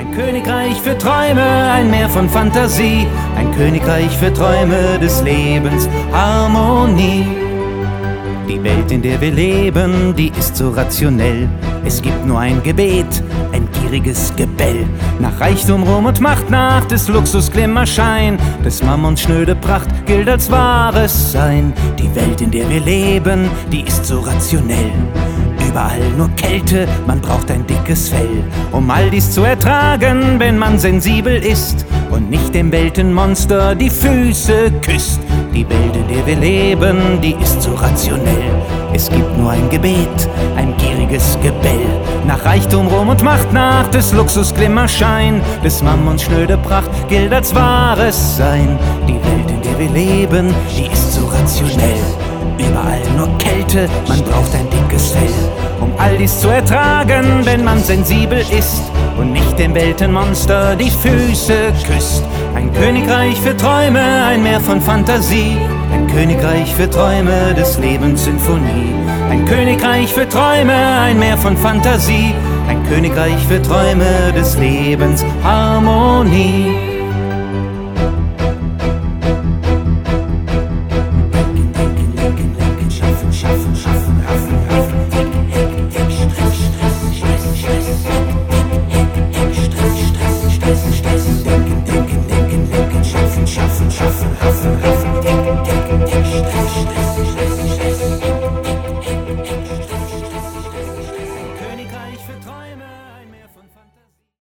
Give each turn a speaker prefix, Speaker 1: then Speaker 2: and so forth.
Speaker 1: Ein Königreich für Träume, ein Meer von Fantasie, ein Königreich für Träume des Lebens, Harmonie. Die Welt, in der wir leben, die ist so rationell. Es gibt nur ein Gebet, ein gieriges Gebell. Nach Reichtum, Ruhm und Macht, nach des Luxus Glimmerschein, des Mammons schnöde Pracht gilt als wahres Sein. Die Welt, in der wir leben, die ist so rationell. Überall nur Kälte, man braucht ein dickes Fell, um all dies zu ertragen, wenn man sensibel ist und nicht dem Weltenmonster die Füße küsst. Die Welt, in der wir leben, die ist so rationell. Es gibt nur ein Gebet, ein gieriges Gebell. Nach Reichtum, Ruhm und Macht, nach des Luxus Glimmerschein, des Mammons schnöde Pracht gilt als wahres Sein. Die Welt, in der wir leben, die ist so rationell. Überall nur Kälte, man braucht ein dickes Fell, um all dies zu ertragen, wenn man sensibel ist und nicht dem Weltenmonster die Füße küsst. Ein Königreich für Träume, ein Meer von Fantasie, ein Königreich für Träume des Lebens Sinfonie. Ein Königreich für Träume, ein Meer von Fantasie, ein Königreich für Träume des Lebens Harmonie.